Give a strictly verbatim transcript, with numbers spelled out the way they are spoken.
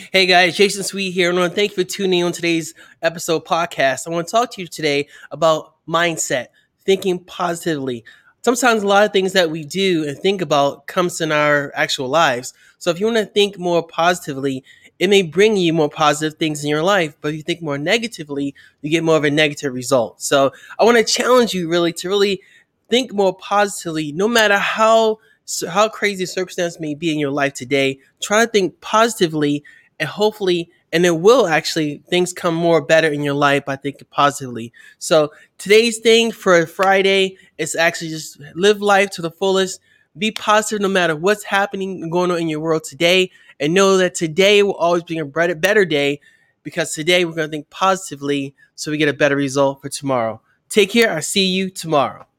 Hey guys, Jason Sweet here, and I want to thank you for tuning in on today's episode podcast. I want to talk to you today about mindset, thinking positively. Sometimes a lot of things that we do and think about comes in our actual lives. So if you want to think more positively, it may bring you more positive things in your life. But if you think more negatively, you get more of a negative result. So I want to challenge you really to really think more positively, no matter how how crazy a circumstance may be in your life today. Try to think positively and hopefully and it will actually things come more better in your life by thinking positively. So today's thing for Friday is actually just live life to the fullest. Be positive no matter what's happening and going on in your world today, and know that today will always be a better better day because today we're going to think positively so we get a better result for tomorrow. Take care. I'll see you tomorrow.